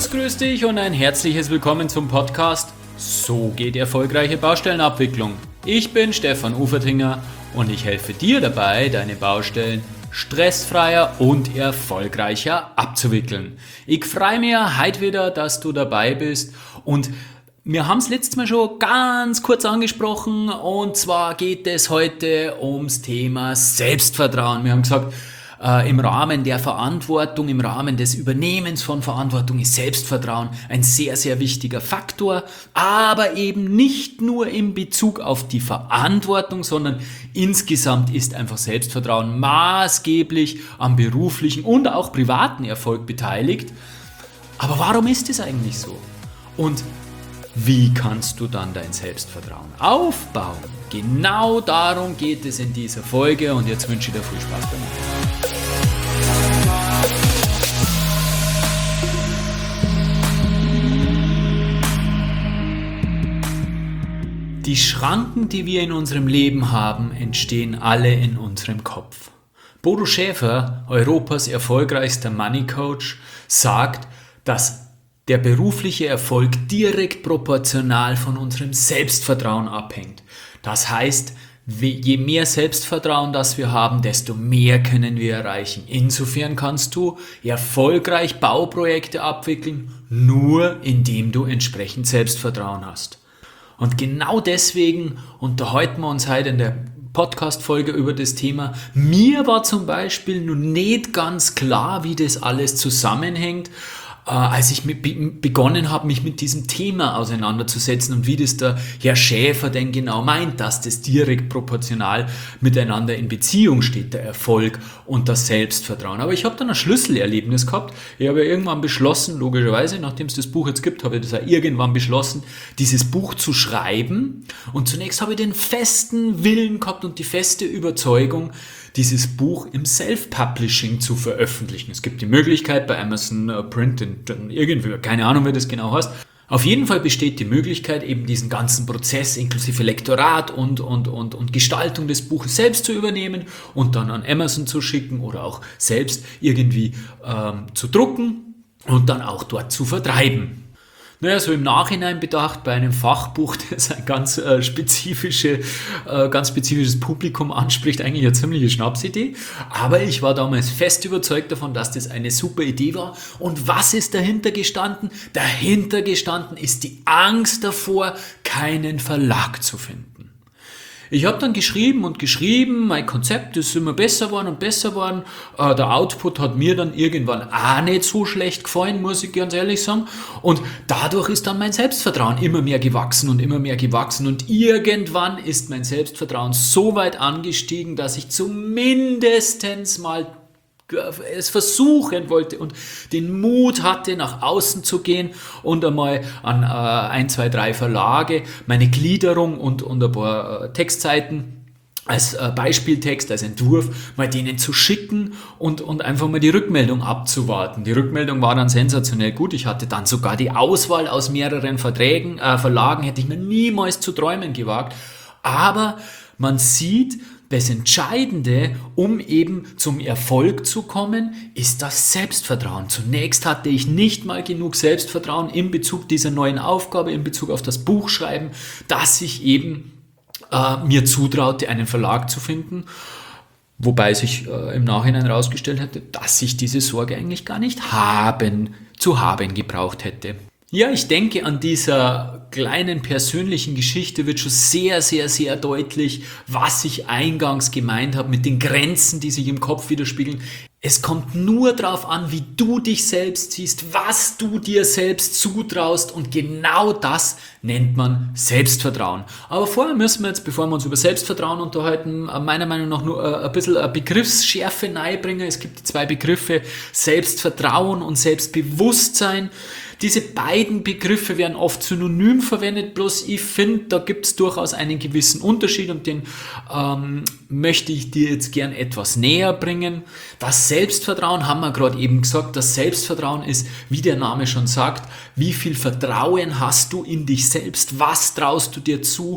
Servus, grüß dich und ein herzliches Willkommen zum Podcast So geht erfolgreiche Baustellenabwicklung. Ich bin Stefan Ufertinger und ich helfe dir dabei, deine Baustellen stressfreier und erfolgreicher abzuwickeln. Ich freue mich heute wieder, dass du dabei bist und wir haben es letztes Mal schon ganz kurz angesprochen und zwar geht es heute ums Thema Selbstvertrauen. Wir haben gesagt, im Rahmen der Verantwortung, im Rahmen des Übernehmens von Verantwortung ist Selbstvertrauen ein sehr, sehr wichtiger Faktor, aber eben nicht nur in Bezug auf die Verantwortung, sondern insgesamt ist einfach Selbstvertrauen maßgeblich am beruflichen und auch privaten Erfolg beteiligt. Aber warum ist es eigentlich so? Und wie kannst du dann dein Selbstvertrauen aufbauen? Genau darum geht es in dieser Folge und jetzt wünsche ich dir viel Spaß damit. Die Schranken, die wir in unserem Leben haben, entstehen alle in unserem Kopf. Bodo Schäfer, Europas erfolgreichster Money Coach, sagt, dass der berufliche Erfolg direkt proportional von unserem Selbstvertrauen abhängt. Das heißt, je mehr Selbstvertrauen das wir haben, desto mehr können wir erreichen. Insofern kannst du erfolgreich Bauprojekte abwickeln, nur indem du entsprechend Selbstvertrauen hast. Und genau deswegen unterhalten wir uns heute in der Podcast-Folge über das Thema. Mir war zum Beispiel noch nicht ganz klar, wie das alles zusammenhängt, als ich begonnen habe, mich mit diesem Thema auseinanderzusetzen und wie das der Herr Schäfer denn genau meint, dass das direkt proportional miteinander in Beziehung steht, der Erfolg und das Selbstvertrauen. Aber ich habe dann ein Schlüsselerlebnis gehabt. Ich habe irgendwann beschlossen, logischerweise, nachdem es das Buch jetzt gibt, habe ich das auch irgendwann beschlossen, dieses Buch zu schreiben. Und zunächst habe ich den festen Willen gehabt und die feste Überzeugung, dieses Buch im Self-Publishing zu veröffentlichen. Es gibt die Möglichkeit bei Amazon Print und irgendwie, keine Ahnung, wie das genau heißt. Auf jeden Fall besteht die Möglichkeit, eben diesen ganzen Prozess inklusive Lektorat und Gestaltung des Buches selbst zu übernehmen und dann an Amazon zu schicken oder auch selbst irgendwie zu drucken und dann auch dort zu vertreiben. Naja, so im Nachhinein bedacht, bei einem Fachbuch, das ein ganz spezifisches Publikum anspricht, eigentlich eine ziemliche Schnapsidee. Aber ich war damals fest überzeugt davon, dass das eine super Idee war. Und was ist dahinter gestanden? Dahinter gestanden ist die Angst davor, keinen Verlag zu finden. Ich habe dann geschrieben, mein Konzept ist immer besser geworden. Der Output hat mir dann irgendwann auch nicht so schlecht gefallen, muss ich ganz ehrlich sagen. Und dadurch ist dann mein Selbstvertrauen immer mehr gewachsen. Und irgendwann ist mein Selbstvertrauen so weit angestiegen, dass ich zumindest mal es versuchen wollte und den Mut hatte, nach außen zu gehen und einmal an 1, 2, 3 Verlage meine Gliederung und ein paar Textseiten als Beispieltext, als Entwurf, mal denen zu schicken und einfach mal die Rückmeldung abzuwarten. Die Rückmeldung war dann sensationell gut. Ich hatte dann sogar die Auswahl aus mehreren Verlagen, hätte ich mir niemals zu träumen gewagt. Aber man sieht, das Entscheidende, um eben zum Erfolg zu kommen, ist das Selbstvertrauen. Zunächst hatte ich nicht mal genug Selbstvertrauen in Bezug dieser neuen Aufgabe, in Bezug auf das Buchschreiben, dass ich eben mir zutraute, einen Verlag zu finden. Wobei sich im Nachhinein herausgestellt hätte, dass ich diese Sorge eigentlich gar nicht zu haben gebraucht hätte. Ja, ich denke, an dieser kleinen persönlichen Geschichte wird schon sehr, sehr, sehr deutlich, was ich eingangs gemeint habe mit den Grenzen, die sich im Kopf widerspiegeln. Es kommt nur darauf an, wie du dich selbst siehst, was du dir selbst zutraust und genau das nennt man Selbstvertrauen. Aber vorher müssen wir jetzt, bevor wir uns über Selbstvertrauen unterhalten, meiner Meinung nach nur ein bisschen eine Begriffsschärfe reinbringen. Es gibt die 2 Begriffe Selbstvertrauen und Selbstbewusstsein. Diese beiden Begriffe werden oft synonym verwendet, bloß ich finde, da gibt es durchaus einen gewissen Unterschied und den möchte ich dir jetzt gern etwas näher bringen. Das Selbstvertrauen haben wir gerade eben gesagt, das Selbstvertrauen ist, wie der Name schon sagt, wie viel Vertrauen hast du in dich selbst, was traust du dir zu,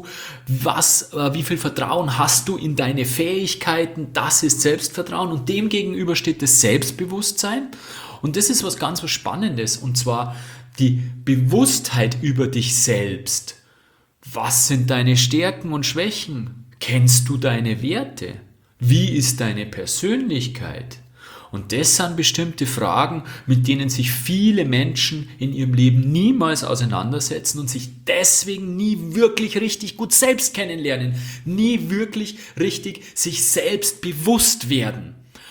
wie viel Vertrauen hast du in deine Fähigkeiten, das ist Selbstvertrauen und dem gegenüber steht das Selbstbewusstsein. Und das ist was ganz was Spannendes und zwar Die Bewusstheit über dich selbst. Was sind deine Stärken und Schwächen? Kennst du deine Werte? Wie ist deine Persönlichkeit? Und das sind bestimmte Fragen, mit denen sich viele Menschen in ihrem Leben niemals auseinandersetzen und sich deswegen nie wirklich richtig gut selbst kennenlernen, nie wirklich richtig sich selbst bewusst werden.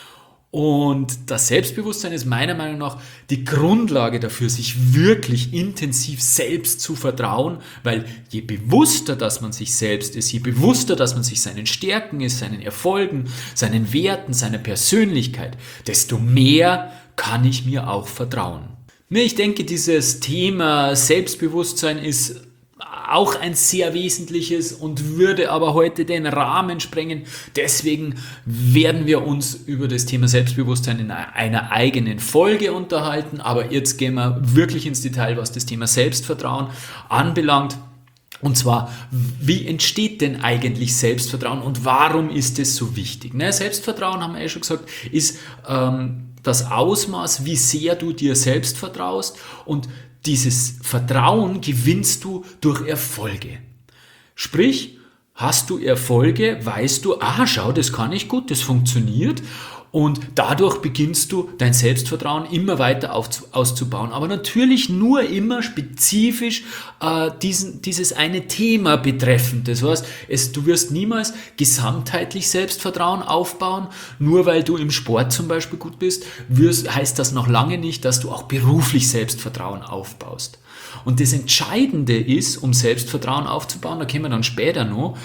Und das Selbstbewusstsein ist meiner Meinung nach die Grundlage dafür, sich wirklich intensiv selbst zu vertrauen, weil je bewusster, dass man sich selbst ist, je bewusster, dass man sich seinen Stärken ist, seinen Erfolgen, seinen Werten, seiner Persönlichkeit, desto mehr kann ich mir auch vertrauen. Ich denke, dieses Thema Selbstbewusstsein ist auch ein sehr wesentliches und würde aber heute den Rahmen sprengen. Deswegen werden wir uns über das Thema Selbstbewusstsein in einer eigenen Folge unterhalten. Aber jetzt gehen wir wirklich ins Detail, was das Thema Selbstvertrauen anbelangt. Und zwar, wie entsteht denn eigentlich Selbstvertrauen und warum ist es so wichtig? Selbstvertrauen, haben wir schon gesagt, ist das Ausmaß, wie sehr du dir selbst vertraust, und dieses Vertrauen gewinnst du durch Erfolge. Sprich, hast du Erfolge, weißt du, schau, das kann ich gut, das funktioniert, und dadurch beginnst du dein Selbstvertrauen immer weiter auszubauen. Aber natürlich nur immer spezifisch dieses eine Thema betreffend. Das heißt, du wirst niemals gesamtheitlich Selbstvertrauen aufbauen. Nur weil du im Sport zum Beispiel gut bist, heißt das noch lange nicht, dass du auch beruflich Selbstvertrauen aufbaust. Und das Entscheidende ist, um Selbstvertrauen aufzubauen, da kommen wir dann später noch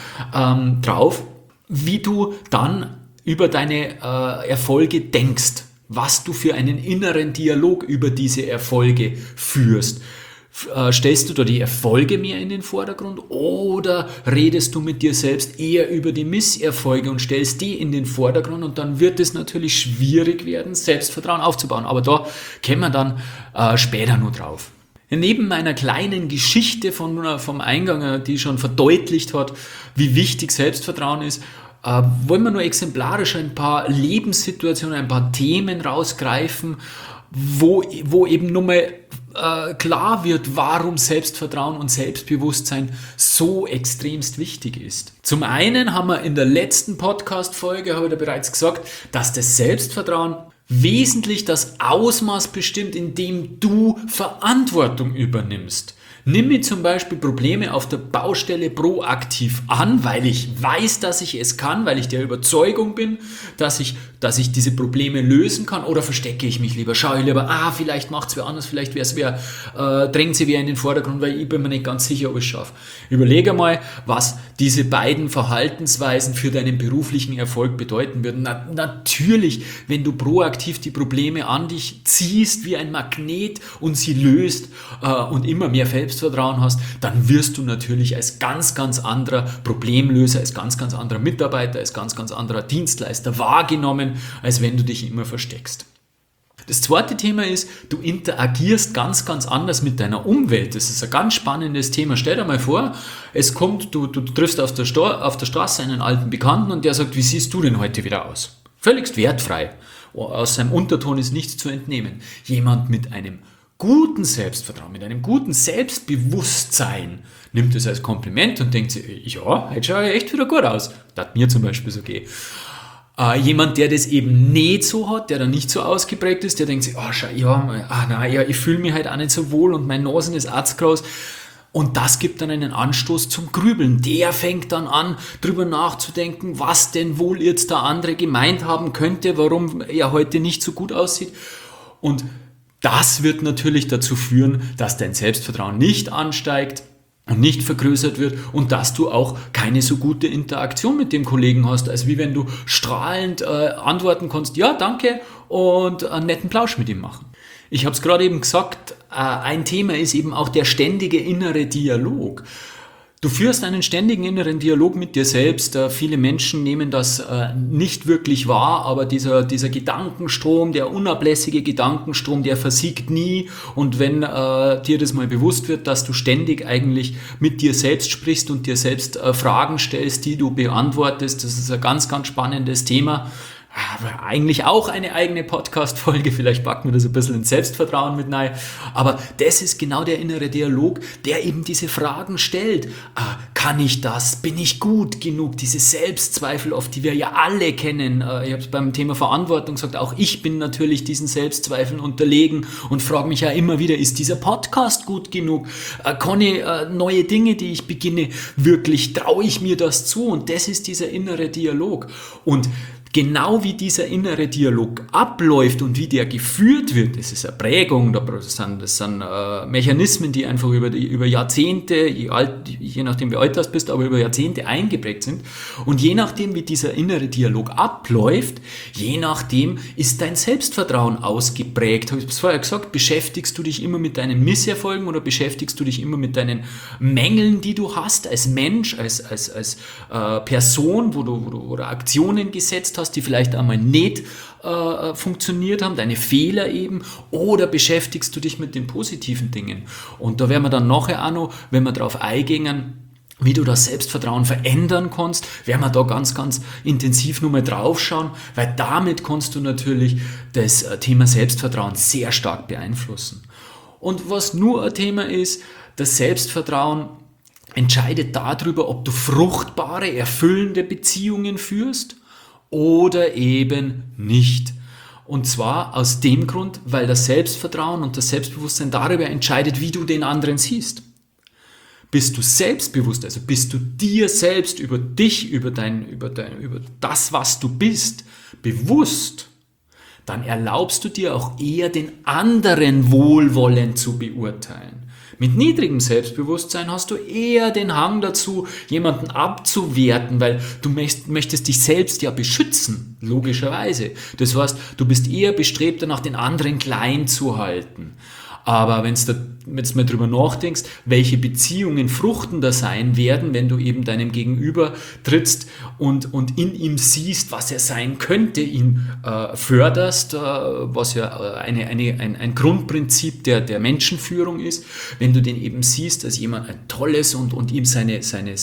drauf, wie du dann über deine Erfolge denkst, was du für einen inneren Dialog über diese Erfolge führst. Stellst du da die Erfolge mehr in den Vordergrund oder redest du mit dir selbst eher über die Misserfolge und stellst die in den Vordergrund, und dann wird es natürlich schwierig werden, Selbstvertrauen aufzubauen. Aber da kommen wir dann später nur drauf. Neben meiner kleinen Geschichte vom Eingang, die schon verdeutlicht hat, wie wichtig Selbstvertrauen ist, wollen wir nur exemplarisch ein paar Lebenssituationen, ein paar Themen rausgreifen, wo eben nochmal klar wird, warum Selbstvertrauen und Selbstbewusstsein so extremst wichtig ist. Zum einen haben wir in der letzten Podcast-Folge, habe ich da bereits gesagt, dass das Selbstvertrauen wesentlich das Ausmaß bestimmt, in dem du Verantwortung übernimmst. Nimm mir zum Beispiel Probleme auf der Baustelle proaktiv an, weil ich weiß, dass ich es kann, weil ich der Überzeugung bin, dass ich diese Probleme lösen kann, oder verstecke ich mich lieber, schaue ich lieber, vielleicht macht es wer anders, vielleicht drängt sie wer in den Vordergrund, weil ich bin mir nicht ganz sicher, ob ich es schaffe. Überlege mal, was diese beiden Verhaltensweisen für deinen beruflichen Erfolg bedeuten würden. Natürlich, wenn du proaktiv die Probleme an dich ziehst wie ein Magnet und sie löst und immer mehr Selbstvertrauen hast, dann wirst du natürlich als ganz, ganz anderer Problemlöser, als ganz, ganz anderer Mitarbeiter, als ganz, ganz anderer Dienstleister wahrgenommen, als wenn du dich immer versteckst. Das zweite Thema ist, du interagierst ganz, ganz anders mit deiner Umwelt. Das ist ein ganz spannendes Thema. Stell dir mal vor, du triffst auf der Straße einen alten Bekannten und der sagt, wie siehst du denn heute wieder aus? Völligst wertfrei. Aus seinem Unterton ist nichts zu entnehmen. Jemand mit einem guten Selbstvertrauen, mit einem guten Selbstbewusstsein nimmt es als Kompliment und denkt sich, ja, heute schaue ich echt wieder gut aus. Das hat mir zum Beispiel so geht. Jemand, der das eben nicht so hat, der da nicht so ausgeprägt ist, der denkt sich, ich fühle mich halt auch nicht so wohl und mein Nasen ist arztgroß. Und das gibt dann einen Anstoß zum Grübeln. Der fängt dann an, drüber nachzudenken, was denn wohl jetzt der andere gemeint haben könnte, warum er heute nicht so gut aussieht. Und das wird natürlich dazu führen, dass dein Selbstvertrauen nicht ansteigt und nicht vergrößert wird und dass du auch keine so gute Interaktion mit dem Kollegen hast, als wie wenn du strahlend antworten kannst, ja, danke, und einen netten Plausch mit ihm machen. Ich habe es gerade eben gesagt, ein Thema ist eben auch der ständige innere Dialog. Du führst einen ständigen inneren Dialog mit dir selbst. Viele Menschen nehmen das nicht wirklich wahr, aber dieser Gedankenstrom, der unablässige Gedankenstrom, der versiegt nie. Und wenn dir das mal bewusst wird, dass du ständig eigentlich mit dir selbst sprichst und dir selbst Fragen stellst, die du beantwortest, das ist ein ganz, ganz spannendes Thema. Aber eigentlich auch eine eigene Podcast-Folge, vielleicht packen wir das ein bisschen ins Selbstvertrauen mit rein. Aber das ist genau der innere Dialog, der eben diese Fragen stellt. Kann ich das? Bin ich gut genug? Diese Selbstzweifel, oft, die wir ja alle kennen. Ich habe es beim Thema Verantwortung gesagt, auch ich bin natürlich diesen Selbstzweifeln unterlegen und frage mich ja immer wieder, ist dieser Podcast gut genug? Kann ich neue Dinge, die ich beginne, wirklich traue ich mir das zu? Und das ist dieser innere Dialog. Und genau wie dieser innere Dialog abläuft und wie der geführt wird, das ist eine Prägung, das sind Mechanismen, die einfach über Jahrzehnte, je nachdem wie alt du bist, aber über Jahrzehnte eingeprägt sind. Und je nachdem, wie dieser innere Dialog abläuft, je nachdem ist dein Selbstvertrauen ausgeprägt. Habe ich es vorher gesagt, beschäftigst du dich immer mit deinen Misserfolgen oder beschäftigst du dich immer mit deinen Mängeln, die du hast als Mensch, als Person, wo du Aktionen gesetzt hast, die vielleicht einmal nicht funktioniert haben, deine Fehler eben, oder beschäftigst du dich mit den positiven Dingen? Und da werden wir dann nachher auch noch, wenn wir darauf eingehen, wie du das Selbstvertrauen verändern kannst, werden wir da ganz, ganz intensiv nochmal drauf schauen, weil damit kannst du natürlich das Thema Selbstvertrauen sehr stark beeinflussen. Und was nur ein Thema ist, das Selbstvertrauen entscheidet darüber, ob du fruchtbare, erfüllende Beziehungen führst oder eben nicht. Und zwar aus dem Grund, weil das Selbstvertrauen und das Selbstbewusstsein darüber entscheidet, wie du den anderen siehst. Bist du selbstbewusst, also bist du dir selbst, über dich, über das, was du bist, bewusst, dann erlaubst du dir auch eher den anderen wohlwollend zu beurteilen. Mit niedrigem Selbstbewusstsein hast du eher den Hang dazu, jemanden abzuwerten, weil du möchtest dich selbst ja beschützen, logischerweise. Das heißt, du bist eher bestrebt danach, den anderen klein zu halten. Aber wenn du mal drüber nachdenkst, welche Beziehungen fruchtender sein werden, wenn du eben deinem Gegenüber trittst und in ihm siehst, was er sein könnte, ihn förderst, was ja ein Grundprinzip der Menschenführung ist, wenn du den eben siehst als jemand ein tolles und ihm seine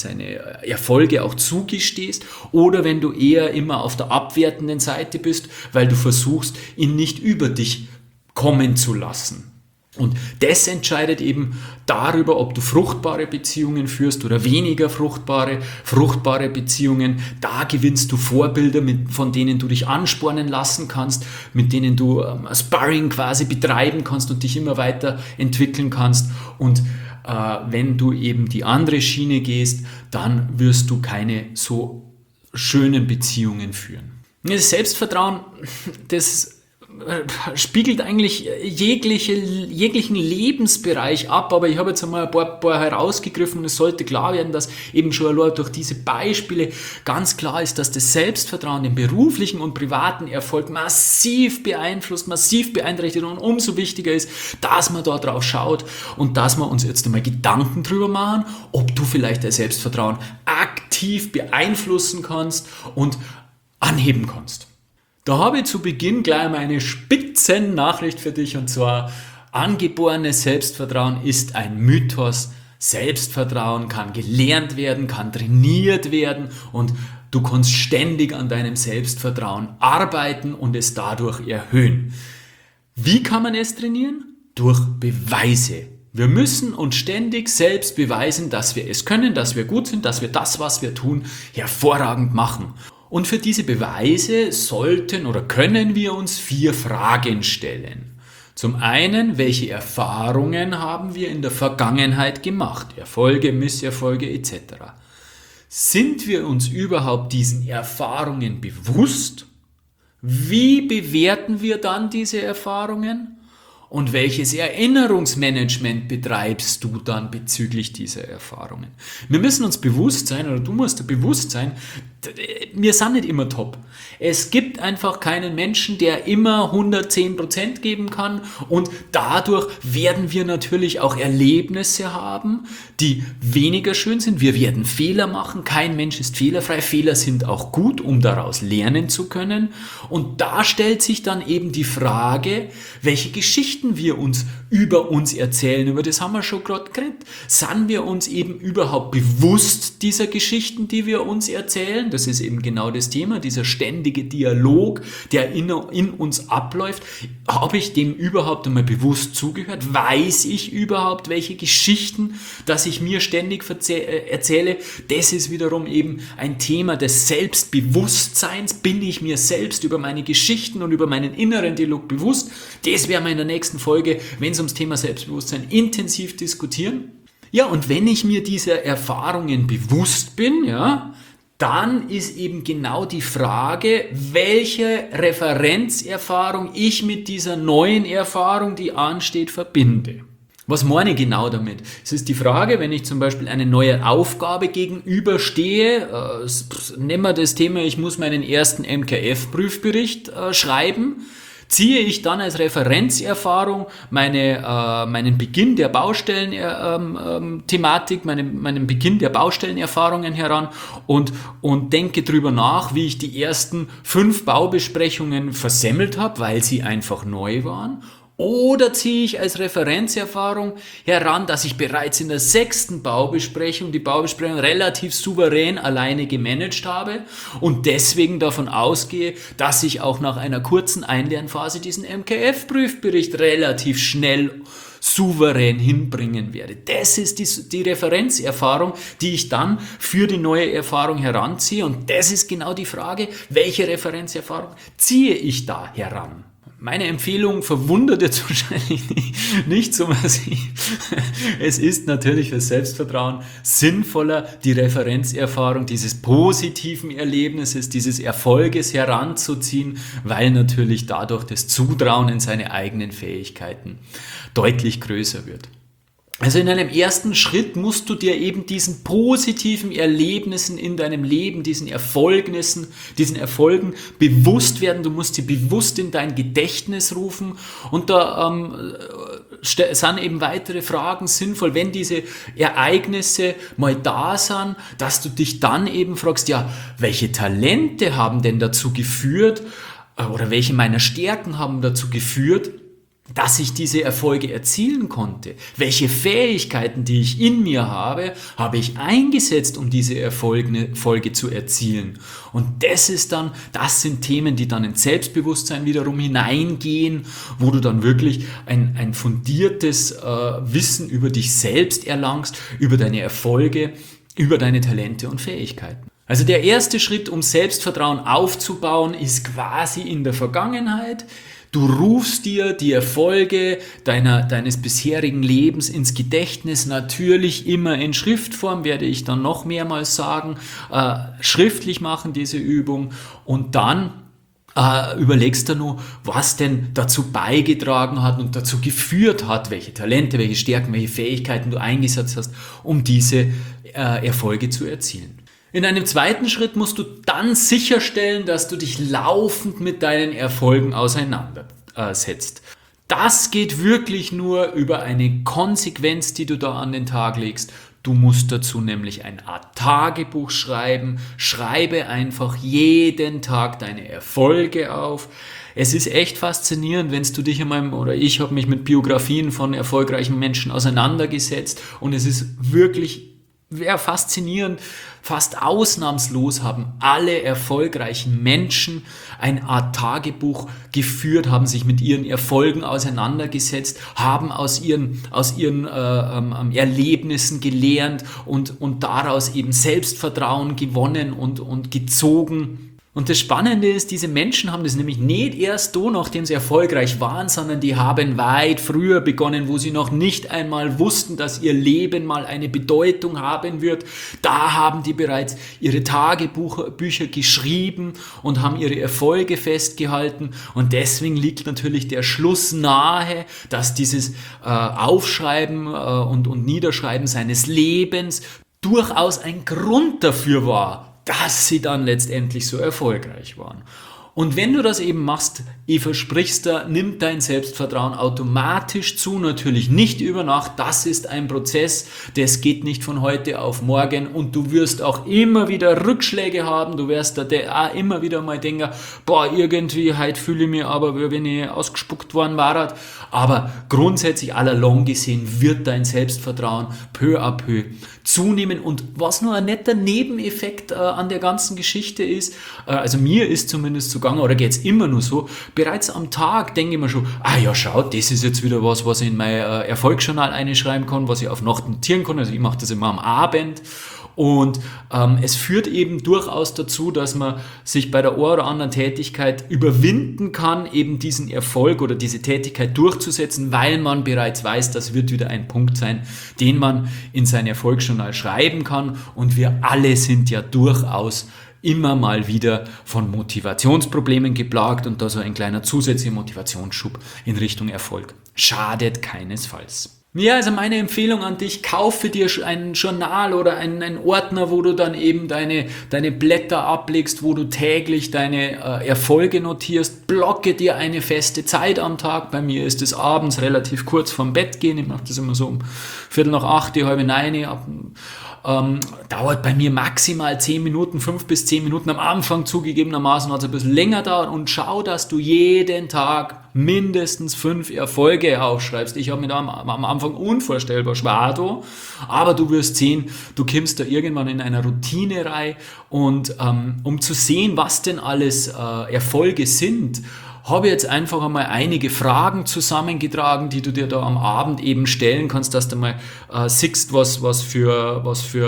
Erfolge auch zugestehst, oder wenn du eher immer auf der abwertenden Seite bist, weil du versuchst, ihn nicht über dich kommen zu lassen. Und das entscheidet eben darüber, ob du fruchtbare Beziehungen führst oder weniger fruchtbare Beziehungen. Da gewinnst du Vorbilder, von denen du dich anspornen lassen kannst, mit denen du Sparring quasi betreiben kannst und dich immer weiter entwickeln kannst. Und wenn du eben die andere Schiene gehst, dann wirst du keine so schönen Beziehungen führen. Das Selbstvertrauen, das spiegelt eigentlich jeglichen Lebensbereich ab, aber ich habe jetzt einmal ein paar herausgegriffen und es sollte klar werden, dass eben schon durch diese Beispiele ganz klar ist, dass das Selbstvertrauen den beruflichen und privaten Erfolg massiv beeinflusst, massiv beeinträchtigt, und umso wichtiger ist, dass man da drauf schaut und dass wir uns jetzt einmal Gedanken drüber machen, ob du vielleicht dein Selbstvertrauen aktiv beeinflussen kannst und anheben kannst. Da habe ich zu Beginn gleich mal eine Spitzennachricht für dich, und zwar: angeborenes Selbstvertrauen ist ein Mythos. Selbstvertrauen kann gelernt werden, kann trainiert werden, und du kannst ständig an deinem Selbstvertrauen arbeiten und es dadurch erhöhen. Wie kann man es trainieren? Durch Beweise. Wir müssen uns ständig selbst beweisen, dass wir es können, dass wir gut sind, dass wir das, was wir tun, hervorragend machen. Und für diese Beweise sollten oder können wir uns 4 Fragen stellen. Zum einen, welche Erfahrungen haben wir in der Vergangenheit gemacht? Erfolge, Misserfolge etc. Sind wir uns überhaupt diesen Erfahrungen bewusst? Wie bewerten wir dann diese Erfahrungen? Und welches Erinnerungsmanagement betreibst du dann bezüglich dieser Erfahrungen? Wir müssen uns bewusst sein, oder du musst dir bewusst sein, wir sind nicht immer top. Es gibt einfach keinen Menschen, der immer 110% geben kann, und dadurch werden wir natürlich auch Erlebnisse haben, die weniger schön sind. Wir werden Fehler machen, kein Mensch ist fehlerfrei. Fehler sind auch gut, um daraus lernen zu können. Und da stellt sich dann eben die Frage, welche Geschichte Geschichten wir uns über uns erzählen, über das haben wir schon gerade geredet. Sind wir uns eben überhaupt bewusst dieser Geschichten, die wir uns erzählen? Das ist eben genau das Thema, dieser ständige Dialog, der in uns abläuft. Habe ich dem überhaupt einmal bewusst zugehört? Weiß ich überhaupt, welche Geschichten, dass ich mir ständig erzähle? Das ist wiederum eben ein Thema des Selbstbewusstseins. Bin ich mir selbst über meine Geschichten und über meinen inneren Dialog bewusst? Das werden wir in der nächsten Folge, wenn es ums Thema Selbstbewusstsein intensiv diskutieren. Ja, und wenn ich mir dieser Erfahrungen bewusst bin, ja, dann ist eben genau die Frage, welche Referenzerfahrung ich mit dieser neuen Erfahrung, die ansteht, verbinde. Was meine ich genau damit? Es ist die Frage, wenn ich zum Beispiel eine neue Aufgabe gegenüberstehe, nehmen wir das Thema, ich muss meinen ersten MKF-Prüfbericht schreiben, ziehe ich dann als Referenzerfahrung meinen Beginn der Baustellenthematik, meinen Beginn der Baustellenerfahrungen heran und denke drüber nach, wie ich die ersten 5 Baubesprechungen versemmelt habe, weil sie einfach neu waren. Oder ziehe ich als Referenzerfahrung heran, dass ich bereits in der 6. Baubesprechung die Baubesprechung relativ souverän alleine gemanagt habe und deswegen davon ausgehe, dass ich auch nach einer kurzen Einlernphase diesen MKF-Prüfbericht relativ schnell souverän hinbringen werde. Das ist die Referenzerfahrung, die ich dann für die neue Erfahrung heranziehe und das ist genau die Frage, welche Referenzerfahrung ziehe ich da heran? Meine Empfehlung verwundert jetzt wahrscheinlich nicht so massiv. Es ist natürlich für Selbstvertrauen sinnvoller, die Referenzerfahrung dieses positiven Erlebnisses, dieses Erfolges heranzuziehen, weil natürlich dadurch das Zutrauen in seine eigenen Fähigkeiten deutlich größer wird. Also in einem ersten Schritt musst du dir eben diesen positiven Erlebnissen in deinem Leben, diesen Erfolgen bewusst werden. Du musst sie bewusst in dein Gedächtnis rufen und da sind eben weitere Fragen sinnvoll, wenn diese Ereignisse mal da sind, dass du dich dann eben fragst, ja, welche Talente haben denn dazu geführt oder welche meiner Stärken haben dazu geführt, dass ich diese Erfolge erzielen konnte. Welche Fähigkeiten, die ich in mir habe ich eingesetzt, um diese Erfolge zu erzielen. Und das sind Themen, die dann ins Selbstbewusstsein wiederum hineingehen, wo du dann wirklich ein fundiertes Wissen über dich selbst erlangst, über deine Erfolge, über deine Talente und Fähigkeiten. Also der erste Schritt, um Selbstvertrauen aufzubauen, ist quasi in der Vergangenheit. Du rufst dir die Erfolge deines bisherigen Lebens ins Gedächtnis, natürlich immer in Schriftform, werde ich dann noch mehrmals sagen, schriftlich machen diese Übung und dann überlegst du nur, was denn dazu beigetragen hat und dazu geführt hat, welche Talente, welche Stärken, welche Fähigkeiten du eingesetzt hast, um diese Erfolge zu erzielen. In einem zweiten Schritt musst du dann sicherstellen, dass du dich laufend mit deinen Erfolgen auseinandersetzt. Das geht wirklich nur über eine Konsequenz, die du da an den Tag legst. Du musst dazu nämlich eine Art Tagebuch schreiben. Schreibe einfach jeden Tag deine Erfolge auf. Es ist echt faszinierend, wenn du dich ich habe mich mit Biografien von erfolgreichen Menschen auseinandergesetzt und es ist wirklich faszinierend, fast ausnahmslos haben alle erfolgreichen Menschen eine Art Tagebuch geführt, haben sich mit ihren Erfolgen auseinandergesetzt, haben aus ihren Erlebnissen gelernt und daraus eben Selbstvertrauen gewonnen und gezogen. Und das Spannende ist, diese Menschen haben das nämlich nicht erst nachdem sie erfolgreich waren, sondern die haben weit früher begonnen, wo sie noch nicht einmal wussten, dass ihr Leben mal eine Bedeutung haben wird. Da haben die bereits ihre Tagebücher geschrieben und haben ihre Erfolge festgehalten. Und deswegen liegt natürlich der Schluss nahe, dass dieses Aufschreiben und Niederschreiben seines Lebens durchaus ein Grund dafür war, dass sie dann letztendlich so erfolgreich waren. Und wenn du das eben machst, ich versprich's dir, nimmt dein Selbstvertrauen automatisch zu, natürlich nicht über Nacht. Das ist ein Prozess, das geht nicht von heute auf morgen und du wirst auch immer wieder Rückschläge haben. Du wirst da auch immer wieder mal denken, boah, irgendwie heute fühle ich mich aber, wie wenn ich ausgespuckt worden war. Aber grundsätzlich allalong gesehen wird dein Selbstvertrauen peu à peu zunehmen. Und was nur ein netter Nebeneffekt an der ganzen Geschichte ist, also mir ist zumindest so gegangen, oder geht es immer nur so, bereits am Tag denke ich mir schon, ja schau, das ist jetzt wieder was ich in mein Erfolgsjournal einschreiben kann, was ich auf Nacht notieren kann, also ich mache das immer am Abend. Und es führt eben durchaus dazu, dass man sich bei der einen oder anderen Tätigkeit überwinden kann, eben diesen Erfolg oder diese Tätigkeit durchzusetzen, weil man bereits weiß, das wird wieder ein Punkt sein, den man in sein Erfolgsjournal schreiben kann. Und wir alle sind ja durchaus immer mal wieder von Motivationsproblemen geplagt und da so ein kleiner zusätzlicher Motivationsschub in Richtung Erfolg schadet keinesfalls. Ja, also meine Empfehlung an dich, kaufe dir ein Journal oder einen Ordner, wo du dann eben deine Blätter ablegst, wo du täglich deine Erfolge notierst, blocke dir eine feste Zeit am Tag. Bei mir ist es abends relativ kurz vorm Bett gehen, ich mache das immer so um 7:45, 8:30, dauert bei mir maximal 10 Minuten, 5 bis 10 Minuten. Am Anfang zugegebenermaßen hat es ein bisschen länger dauert und schau, dass du jeden Tag mindestens 5 Erfolge aufschreibst. Ich habe mir da am Anfang unvorstellbar schwer da, aber du wirst sehen, du kommst da irgendwann in einer Routine rein und um zu sehen, was denn alles Erfolge sind, habe jetzt einfach einmal einige Fragen zusammengetragen, die du dir da am Abend eben stellen kannst, dass du mal siehst, was für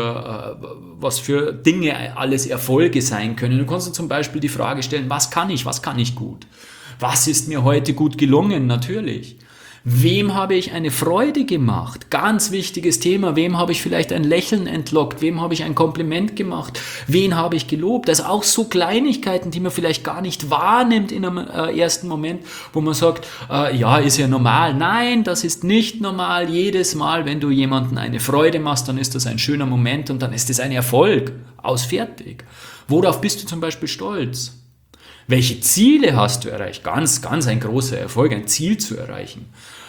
Dinge alles Erfolge sein können. Du kannst dir zum Beispiel die Frage stellen, was kann ich gut? Was ist mir heute gut gelungen? Natürlich. Wem habe ich eine Freude gemacht? Ganz wichtiges Thema. Wem habe ich vielleicht ein Lächeln entlockt? Wem habe ich ein Kompliment gemacht? Wen habe ich gelobt? Also auch so Kleinigkeiten, die man vielleicht gar nicht wahrnimmt in einem ersten Moment, wo man sagt, ja, ist ja normal. Nein, das ist nicht normal. Jedes Mal, wenn du jemandem eine Freude machst, dann ist das ein schöner Moment und dann ist es ein Erfolg. Aus, fertig. Worauf bist du zum Beispiel stolz? Welche Ziele hast du erreicht? Ganz, ganz ein großer Erfolg, ein Ziel zu erreichen.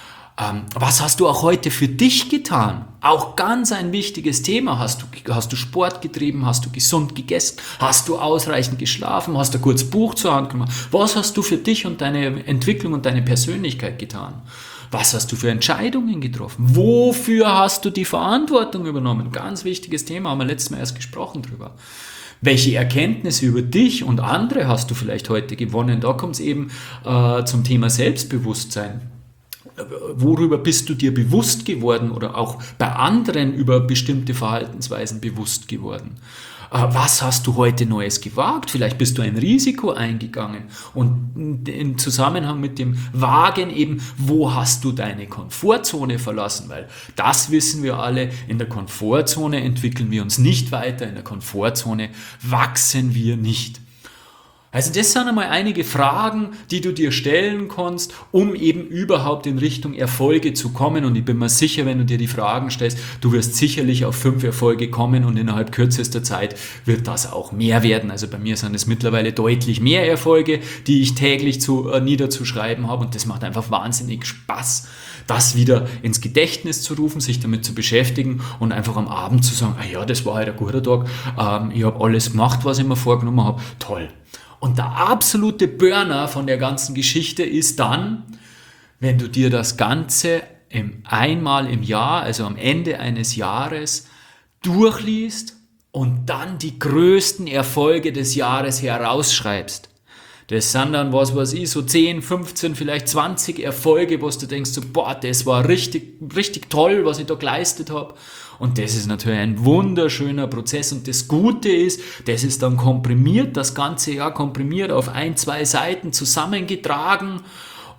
Was hast du auch heute für dich getan? Auch ganz ein wichtiges Thema. Hast du Sport getrieben? Hast du gesund gegessen? Hast du ausreichend geschlafen? Hast du ein kurzes Buch zur Hand gemacht? Was hast du für dich und deine Entwicklung und deine Persönlichkeit getan? Was hast du für Entscheidungen getroffen? Wofür hast du die Verantwortung übernommen? Ganz wichtiges Thema, haben wir letztes Mal erst gesprochen drüber. Welche Erkenntnisse über dich und andere hast du vielleicht heute gewonnen? Da kommt es eben zum Thema Selbstbewusstsein. Worüber bist du dir bewusst geworden oder auch bei anderen über bestimmte Verhaltensweisen bewusst geworden? Was hast du heute Neues gewagt? Vielleicht bist du ein Risiko eingegangen. Und im Zusammenhang mit dem Wagen eben, wo hast du deine Komfortzone verlassen? Weil das wissen wir alle, in der Komfortzone entwickeln wir uns nicht weiter, in der Komfortzone wachsen wir nicht. Also das sind einmal einige Fragen, die du dir stellen kannst, um eben überhaupt in Richtung Erfolge zu kommen. Und ich bin mir sicher, wenn du dir die Fragen stellst, du wirst sicherlich auf 5 Erfolge kommen und innerhalb kürzester Zeit wird das auch mehr werden. Also bei mir sind es mittlerweile deutlich mehr Erfolge, die ich täglich niederzuschreiben habe und das macht einfach wahnsinnig Spaß, das wieder ins Gedächtnis zu rufen, sich damit zu beschäftigen und einfach am Abend zu sagen, ja, das war halt ein guter Tag, ich habe alles gemacht, was ich mir vorgenommen habe, toll. Und der absolute Burner von der ganzen Geschichte ist dann, wenn du dir das Ganze einmal im Jahr, also am Ende eines Jahres, durchliest und dann die größten Erfolge des Jahres herausschreibst. Das sind dann, was weiß ich, so 10, 15, vielleicht 20 Erfolge, wo du denkst, so, boah, das war richtig, richtig toll, was ich da geleistet habe. Und das ist natürlich ein wunderschöner Prozess. Und das Gute ist, das ist dann komprimiert, das ganze Jahr komprimiert auf 1, 2 Seiten zusammengetragen.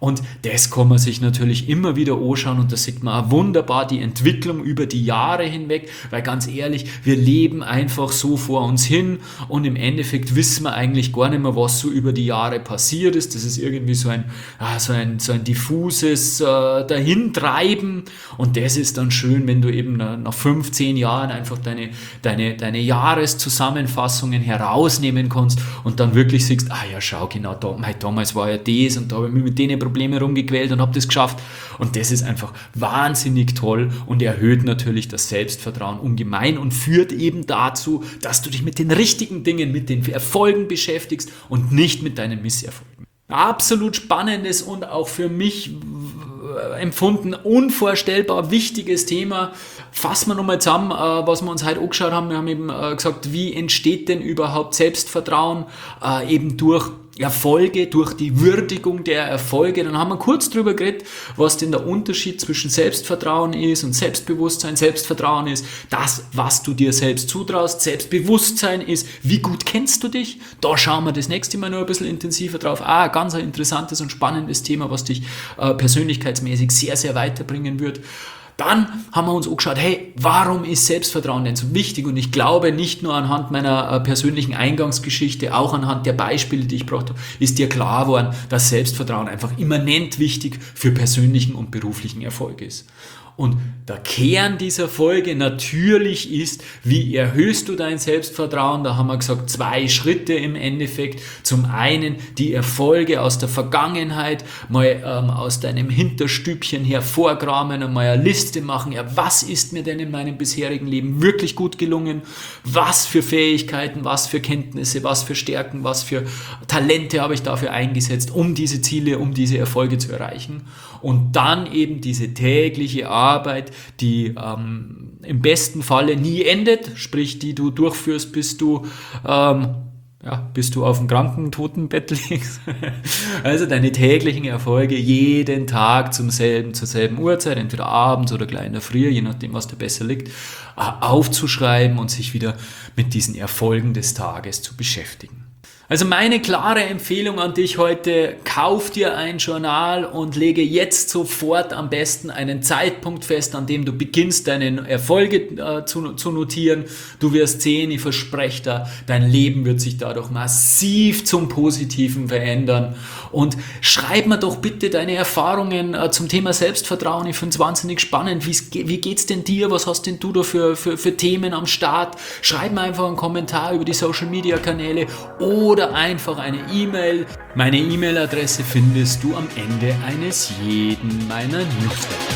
Und das kann man sich natürlich immer wieder anschauen und da sieht man auch wunderbar die Entwicklung über die Jahre hinweg, weil ganz ehrlich, wir leben einfach so vor uns hin und im Endeffekt wissen wir eigentlich gar nicht mehr, was so über die Jahre passiert ist. Das ist irgendwie so ein diffuses Dahintreiben und das ist dann schön, wenn du eben nach 15 Jahren einfach deine Jahreszusammenfassungen herausnehmen kannst und dann wirklich siehst, schau, genau, damals war ja das und da habe ich mich mit denen Probleme rumgequält und habe das geschafft. Und das ist einfach wahnsinnig toll und erhöht natürlich das Selbstvertrauen ungemein und führt eben dazu, dass du dich mit den richtigen Dingen, mit den Erfolgen beschäftigst und nicht mit deinen Misserfolgen. Absolut spannendes und auch für mich empfunden unvorstellbar wichtiges Thema. Fassen wir nochmal zusammen, was wir uns heute angeschaut haben. Wir haben eben gesagt, wie entsteht denn überhaupt Selbstvertrauen? Eben durch Erfolge, durch die Würdigung der Erfolge. Dann haben wir kurz drüber geredet, was denn der Unterschied zwischen Selbstvertrauen ist und Selbstbewusstsein. Selbstvertrauen ist das, was du dir selbst zutraust. Selbstbewusstsein ist, wie gut kennst du dich? Da schauen wir das nächste Mal noch ein bisschen intensiver drauf. Ganz ein interessantes und spannendes Thema, was dich persönlichkeitsmäßig sehr, sehr weiterbringen wird. Dann haben wir uns angeschaut, hey, warum ist Selbstvertrauen denn so wichtig? Und ich glaube, nicht nur anhand meiner persönlichen Eingangsgeschichte, auch anhand der Beispiele, die ich gebracht habe, ist dir klar geworden, dass Selbstvertrauen einfach immanent wichtig für persönlichen und beruflichen Erfolg ist. Und der Kern dieser Folge natürlich ist, wie erhöhst du dein Selbstvertrauen? Da haben wir gesagt, 2 Schritte im Endeffekt. Zum einen die Erfolge aus der Vergangenheit, mal aus deinem Hinterstübchen hervorkramen und mal eine Liste machen. Ja, was ist mir denn in meinem bisherigen Leben wirklich gut gelungen? Was für Fähigkeiten, was für Kenntnisse, was für Stärken, was für Talente habe ich dafür eingesetzt, um diese Ziele, um diese Erfolge zu erreichen? Und dann eben diese tägliche Arbeit, die im besten Falle nie endet, sprich, die du durchführst, bis du auf dem Krankentotenbett liegst. Also deine täglichen Erfolge jeden Tag zur selben Uhrzeit, entweder abends oder gleich in der Früh, je nachdem, was dir besser liegt, aufzuschreiben und sich wieder mit diesen Erfolgen des Tages zu beschäftigen. Also meine klare Empfehlung an dich heute, kauf dir ein Journal und lege jetzt sofort am besten einen Zeitpunkt fest, an dem du beginnst, deine Erfolge zu notieren. Du wirst sehen, ich verspreche dir, dein Leben wird sich dadurch massiv zum Positiven verändern. Und schreib mir doch bitte deine Erfahrungen zum Thema Selbstvertrauen. Ich finde es wahnsinnig spannend. Wie geht's denn dir? Was hast denn du da für Themen am Start? Schreib mir einfach einen Kommentar über die Social Media Kanäle oder einfach eine E-Mail. Meine E-Mail-Adresse findest du am Ende eines jeden meiner Newsletter.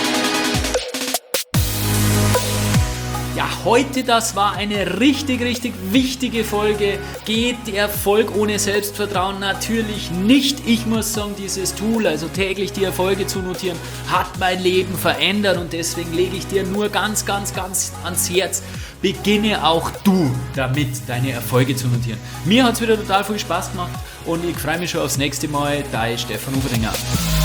Ja, heute, das war eine richtig, richtig wichtige Folge. Geht der Erfolg ohne Selbstvertrauen? Natürlich nicht. Ich muss sagen, dieses Tool, also täglich die Erfolge zu notieren, hat mein Leben verändert und deswegen lege ich dir nur ganz, ganz, ganz ans Herz. Beginne auch du damit, deine Erfolge zu notieren. Mir hat es wieder total viel Spaß gemacht und ich freue mich schon aufs nächste Mal. Dein Stefan Oberdinger.